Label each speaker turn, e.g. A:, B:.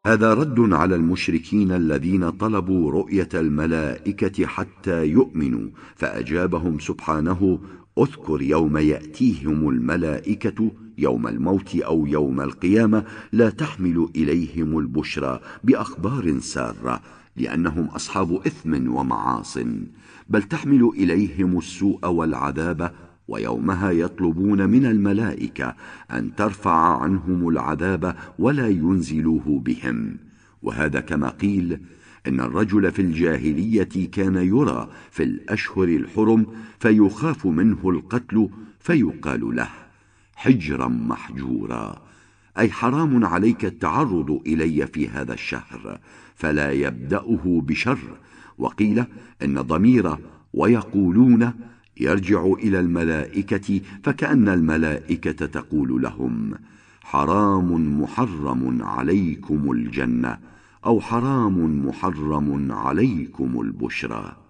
A: هذا رد على المشركين الذين طلبوا رؤية الملائكة حتى يؤمنوا، فأجابهم سبحانه: اذكر يوم يأتيهم الملائكة يوم الموت أو يوم القيامة لا تحمل إليهم البشرى بأخبار سارة، لأنهم أصحاب إثم ومعاص، بل تحمل إليهم السوء والعذاب، ويومها يطلبون من الملائكة أن ترفع عنهم العذاب ولا ينزلوه بهم. وهذا كما قيل إن الرجل في الجاهلية كان يرى في الأشهر الحرم فيخاف منه القتل، فيقال له: حجرا محجورا، أي حرام عليك التعرض إلي في هذا الشهر، فلا يبدأه بشر. وقيل إن ضمير ويقولون يرجع إلى الملائكة، فكأن الملائكة تقول لهم: حرام محرم عليكم الجنة، أو حرام محرم عليكم البشرى.